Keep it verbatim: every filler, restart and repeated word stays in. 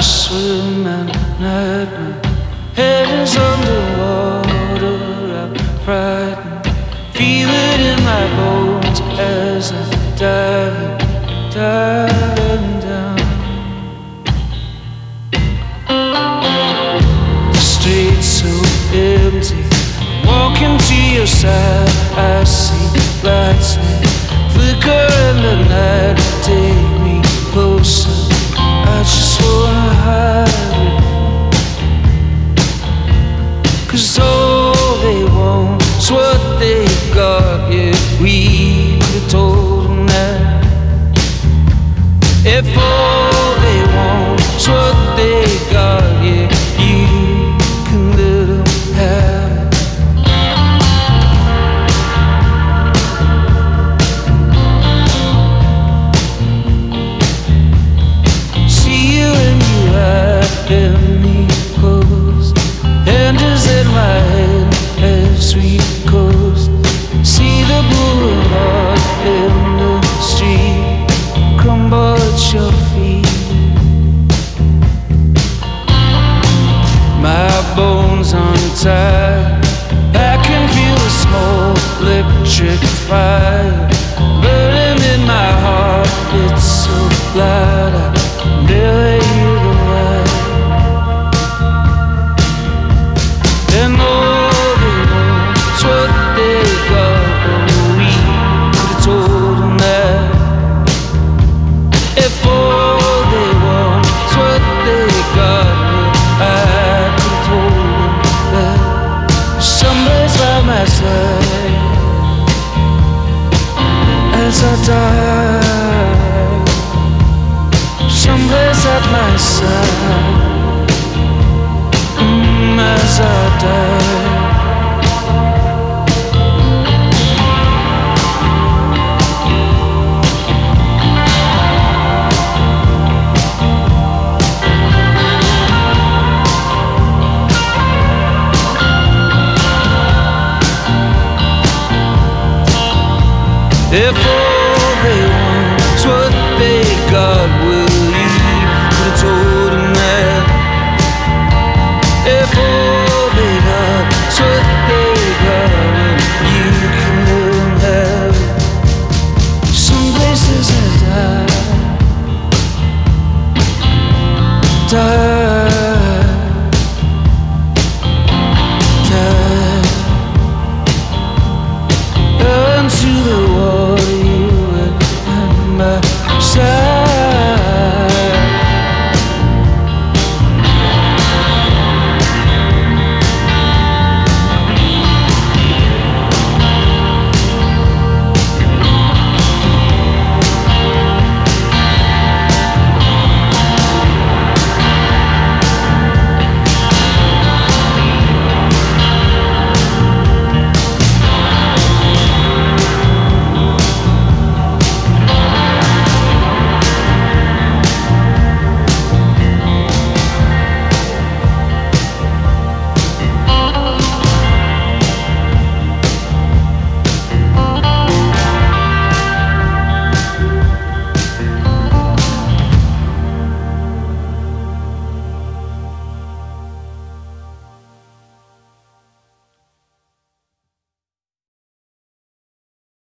swim and night, my head is underwater. I'm frightened, feel it in my bones as I dive, diving down. The streets so empty, walking to your side. I see lights that flicker in the night, take me closer. I just wanna hide it, 'cause all they want is what they got. Yeah, we could've told them that. If all they want is what they got, yeah, you can let them have it. See you when you have me close, hand is in my hand as we coast. See the boulevard in the street crumble at your feet. My bones untied, I can feel a small electric fire burning in my heart. It's so loud, I barely hear the light. And all they want is what they got. Oh, we could've told them that. If all they want is what they got, I could've told them that. Somebody's by my side as I die. Somebody's at my side mm, as I die. If all they want is what they got, will you could've told